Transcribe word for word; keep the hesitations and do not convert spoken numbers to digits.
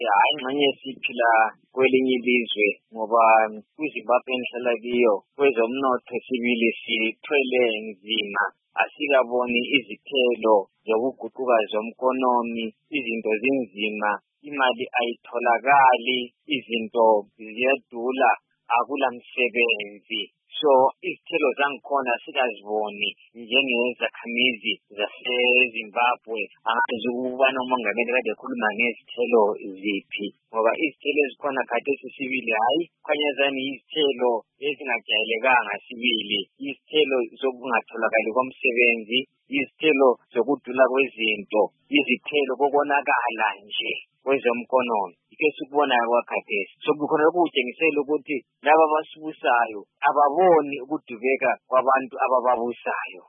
Hayi ingxenye siphila kwelinye ilizwe ngoba kwiZimbabwe engihlala kiyo kwezomnotho sibili sithwele nzima, asikaboni izithelo zokuguquka zomkonomi, izinto zinzima, imali ayitholakali, izinto ziyadula, akulamsebenzi. So izithelo zangikhona sikaziboni njengezakhamizi zaseZimbabwe. Angazi ukubana umongameli kade ekhuluma ngezithelo ziphi ngoba izithelo ezikhona khathesi sibili hayi khanyazani izithelo ezingajayelekanga sibili, izithelo zokungatholakali komsebenzi, izithelo zokudula kwezinto, izithelo kokonakala nje kwezomkonomi. Ike sikubonayo kwakhathesi sokukhona ukutshengisela ukuthi laba abasibusayo ababoni ukudubeka kwabantu abababusayo.